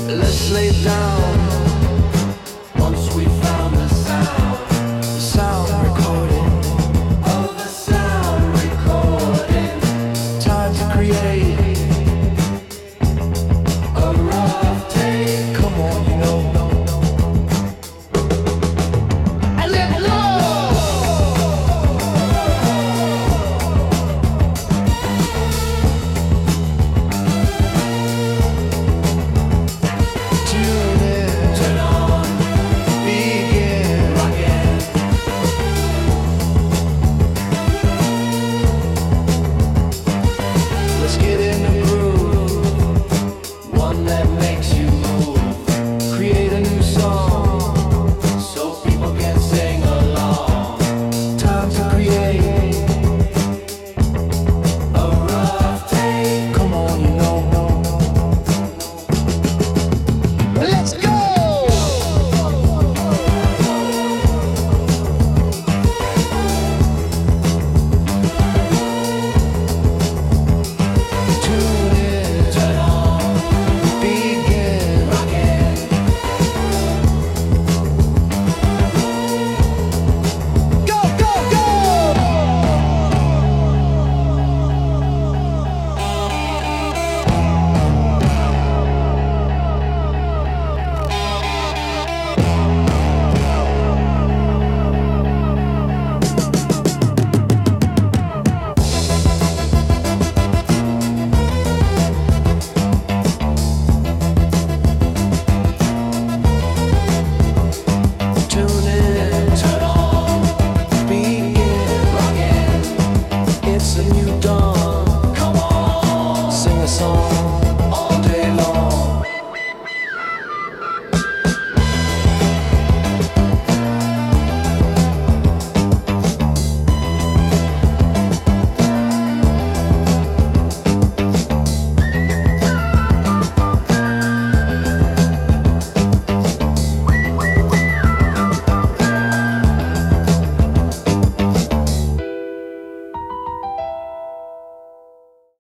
Let's lay down. Once we found the sound recording of the sound recording. Time to create a rough take. Come on, you know. And let go. It's a new dawn. Come on, sing a song.